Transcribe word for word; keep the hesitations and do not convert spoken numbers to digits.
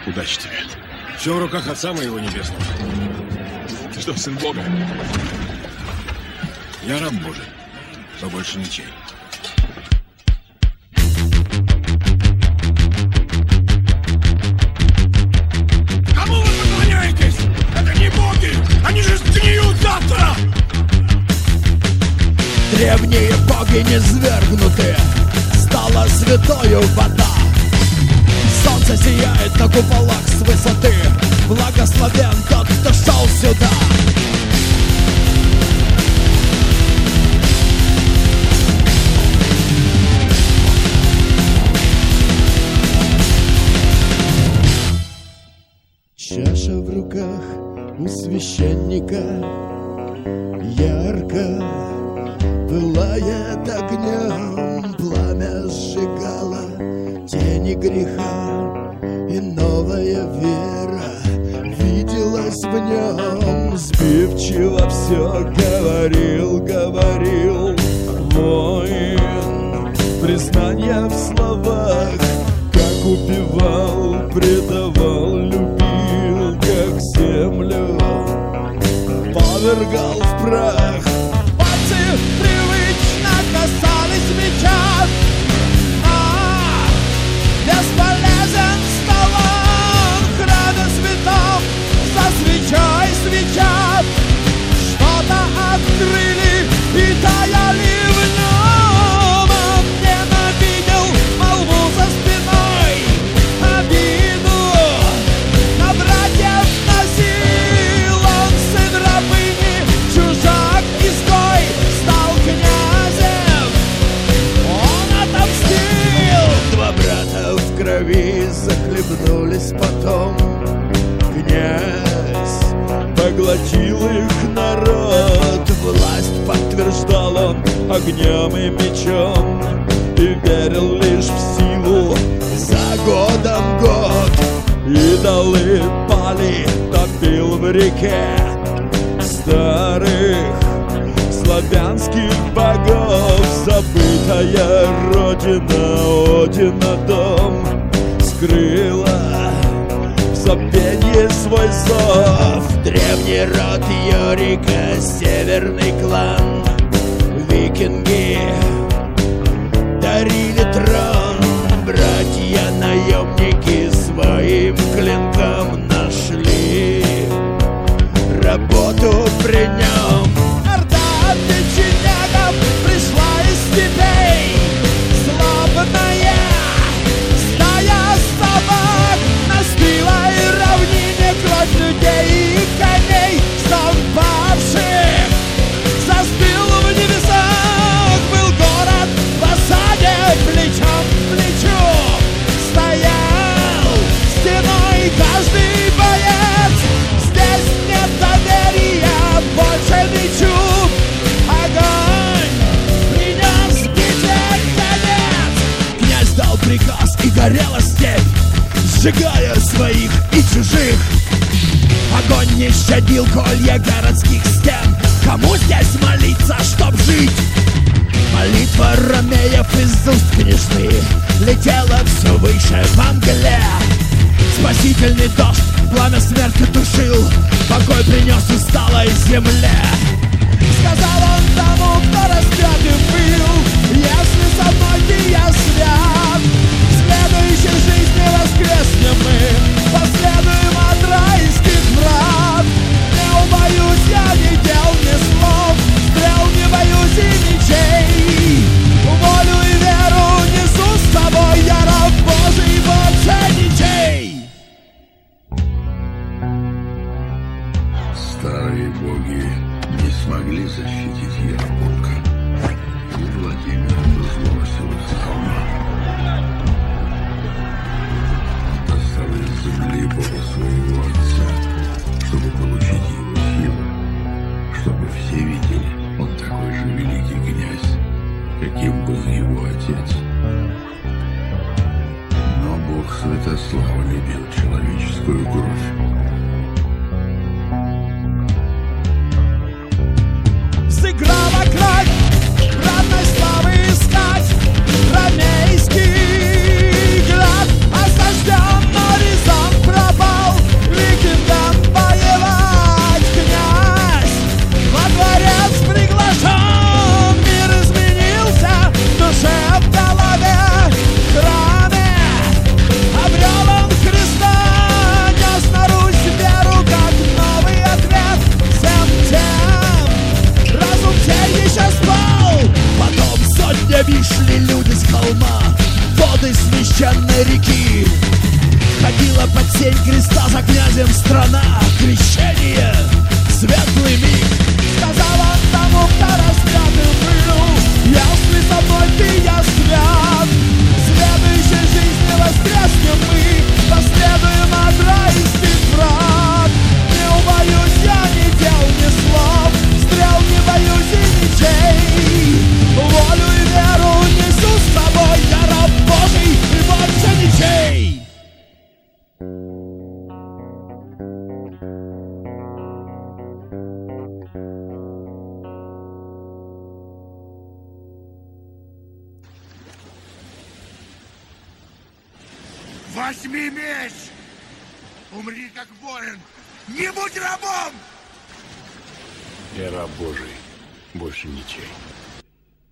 Удачи тебе. Все в руках Отца моего Небесного. Ты что, сын Бога? Я раб Божий, но больше ничей. Кому вы поклоняетесь? Это не боги! Они же сгниют завтра! Древние боги низвергнуты, стала святою вода. Солнце сияет на куполах с высоты, благословен тот, кто шел сюда. Чаша в руках у священника ярко пылает огнем, пламя сжигало тени греха, и новая вера виделась в нем. Сбивчиво все говорил, говорил воин, признание в словах, как убивал, предавал, любил, как землю повергал в прах. Пальцы привычно касались меча, а бесполезен стал он в храме святом, за свечой свеча. Что-то открыли и таяли в нем. Он ненавидел молву за спиной, обиду на братьев носил. Он сын рабыни, чужак, изгой, стал князем. Он отомстил. Два брата в крови захлебнулись потом. Князь поглотил их народ. Власть подтверждал он огнем и мечом, и верил лишь в силу. За годом год идолы пали, топил в реке старых славянских богов. Забытая родина Одина дом скрыла забвенье свой зов. Древний род Йорика, северный клан, викинги дарили трон. Братья-наемники своим клинком нашли работу при нем. Орда печенегов пришла из степей, злобная стая собак настила и равнине кровь людей и коней. Сон павших застыл в небесах. Был город в осаде, плечом к плечу стоял стеной каждый боец. Здесь нет доверия больше мечу. Огонь принес битве конец. Князь дал приказ, и горела степь, сжигая своих и чужих. Огонь не щадил колья городских стен. Кому здесь молиться, чтоб жить? Молитва ромеев из уст княжны летела все выше во мгле. Спасительный дождь пламя смерти тушил, покой принес усталой земле. Сказал он тому, кто распятым был: если со мной ты, я свят. В следующей жизни воскреснем мы, последуем от райских врат. Не убоюсь я ни дел, ни слов, стрел не боюсь и мечей. Волю и веру несу с собой, я раб Божий, больше ничей. Старые боги не смогли защитить Ярополка, и Владимир сбросил их с холма. Достал из земли бога своего отца, чтобы получить его силу, чтобы все видели, он такой же великий князь, каким был его отец. Но бог Святослава любил человеческую кровь. Сыграла кровь, родной славы искать, ромейский град осажден, но резон прав. Пришли люди с холма, воды священной реки. Ходила под сень креста за князем страна. Крещение, светлый миг. Сказала тому, кто распятым был: если со мной ты, я свят. Следующей жизни воскреснем мы, последуем от раистых врат. Не убоюсь я ни дел, ни слов, стрел не боюсь и мечей. Волю и веру несу с собой, я раб Божий и больше ничей. Возьми меч! Умри как воин! Не будь рабом! Я раб Божий, больше ничей.